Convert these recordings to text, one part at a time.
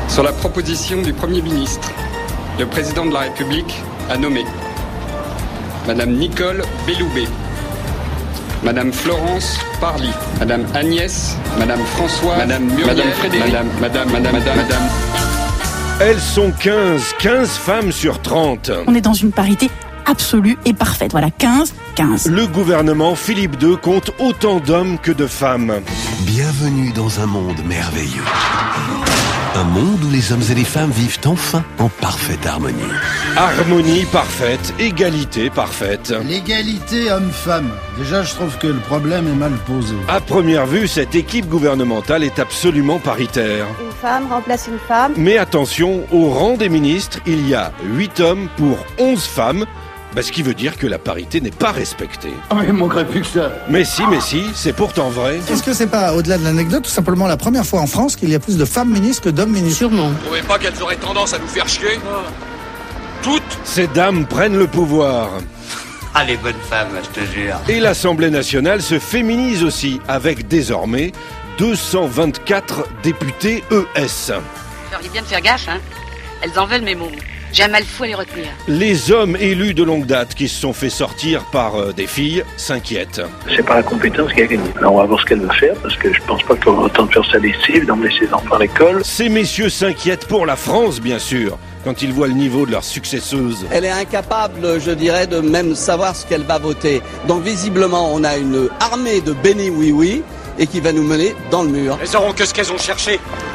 Sur la proposition du Premier ministre, le Président de la République a nommé Madame Nicole Belloubet, Madame Florence Parly, Madame Agnès, Madame Françoise, Madame Muriel, Madame Frédéric, Madame. Elles sont 15 femmes sur 30. On est dans une parité absolue et parfaite. Voilà, 15. Le gouvernement Philippe II compte autant d'hommes que de femmes. Bienvenue dans un monde merveilleux. Un monde où les hommes et les femmes vivent enfin en parfaite harmonie. Harmonie parfaite, égalité parfaite. L'égalité homme-femme. Déjà, je trouve que le problème est mal posé. À première vue, cette équipe gouvernementale est absolument paritaire. Une femme remplace une femme. Mais attention, au rang des ministres, il y a 8 hommes pour 11 femmes. Ce qui veut dire que la parité n'est pas respectée. Oh, il manquerait plus que ça. Mais si, c'est pourtant vrai. Est-ce que c'est pas, au-delà de l'anecdote, tout simplement la première fois en France qu'il y a plus de femmes ministres que d'hommes ministres? Sûrement. Vous trouvez pas qu'elles auraient tendance à nous faire chier? Toutes? Ces dames prennent le pouvoir. Ah, les bonnes femmes, je te jure. Et l'Assemblée nationale se féminise aussi, avec désormais 224 députés ES. J'aurais bien de faire gaffe, hein. Elles en veulent mes mots. J'ai un mal fou à les retenir. Les hommes élus de longue date qui se sont fait sortir par des filles s'inquiètent. C'est pas la compétence qui a gagné. Alors on va voir ce qu'elle va faire, parce que je pense pas qu'elle aura autant de faire sa lessive, d'emmener ses enfants à l'école. Ces messieurs s'inquiètent pour la France, bien sûr, quand ils voient le niveau de leur successeuse. Elle est incapable, je dirais, de même savoir ce qu'elle va voter. Donc visiblement, on a une armée de béni oui-oui et qui va nous mener dans le mur. Elles auront que ce qu'elles ont cherché.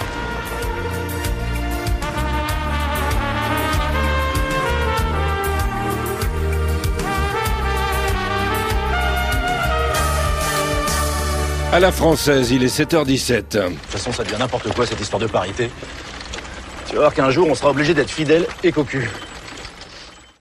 À la française, il est 7h17. De toute façon, ça devient n'importe quoi cette histoire de parité. Tu vas voir qu'un jour, on sera obligé d'être fidèle et cocu.